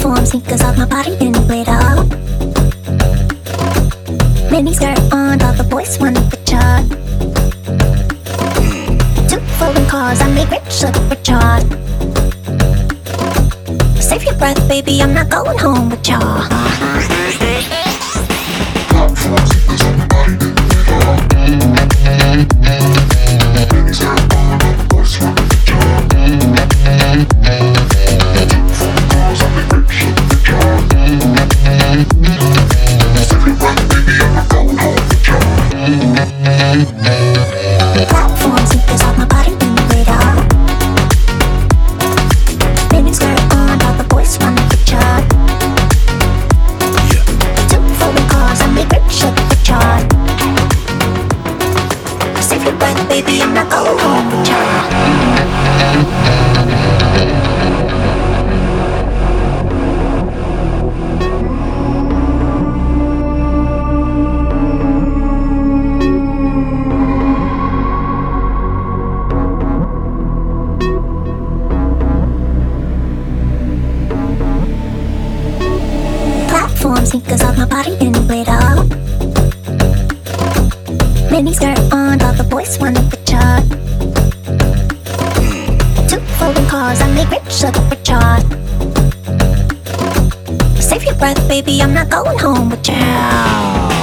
Platforms, sneakers off my body and it up. Mini skirt on, all the boys want a picture. Two foreign cars, I make rich like a Richard. Save your breath, baby, I'm not going home with y'all. Platforms, sneakers off my body and it up. Mini skirt on, all the boys want a picture. Two foreign cars, I make rich like a Richard. Save your breath, baby, I'm not going home with y'all. Platforms, sneakers off my body and it up. Mini skirt on, all the boys want a picture. Two foreign cars, I make rich like a Richard. Save your breath, baby, I'm not going home with you.